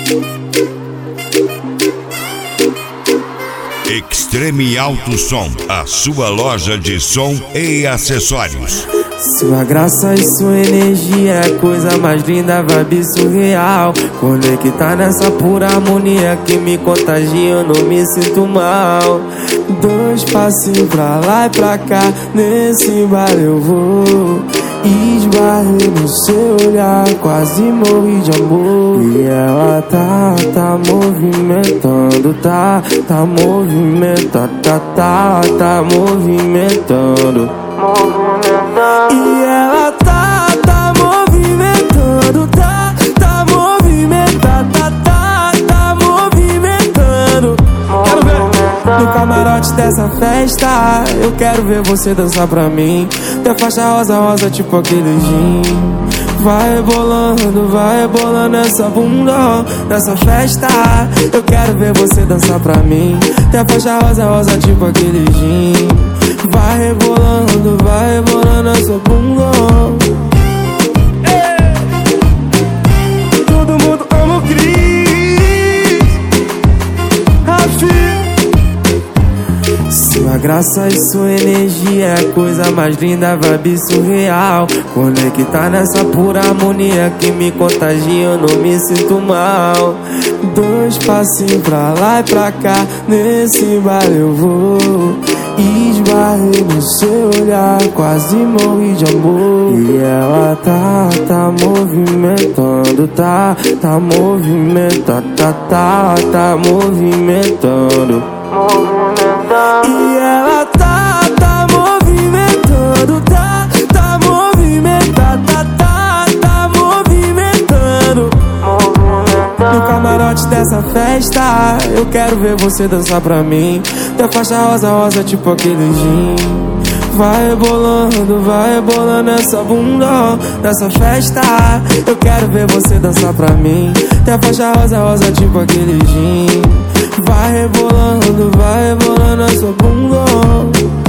Extreme Alto Som, a sua loja de som e acessórios. Sua graça e sua energia é a coisa mais linda, vibe surreal. Conectar nessa pura harmonia que me contagia, eu não me sinto mal. Dois passinhos pra lá e pra cá, nesse baile eu vou. Esbarrei no seu olhar, quase morri de amor. E ela tá movimentando, tá movimentando, tá movimentando. E ela tá movimentando, tá movimentando, tá movimentando. Quero ver no camarote dessa festa, eu quero ver você dançar pra mim. Tem faixa rosa, rosa, tipo aquele gin. Vai rebolando essa bunda nessa festa. Eu quero ver você dançar pra mim. Tem faixa rosa, rosa, tipo aquele gin. Vai rebolando essa bunda. Todo mundo ama o Cris, Rafi. Sua graça e sua energia é a coisa mais linda, vibe surreal. Conectar nessa pura harmonia que me contagia, eu não me sinto mal. Dois passinhos pra lá e pra cá, nesse baile eu vou. Esbarrei no seu olhar, quase morri de amor. E ela tá movimentando, tá movimentando, tá movimentando. E ela tá movimentando, tá movimentando, tá movimentando. No camarote dessa festa, eu quero ver você dançar pra mim. Tem faixa rosa, rosa, tipo aquele gin. Vai rebolando essa bunda nessa festa. Eu quero ver você dançar pra mim. Tem faixa rosa, rosa, tipo aquele gin. Vai rebolando essa bunda.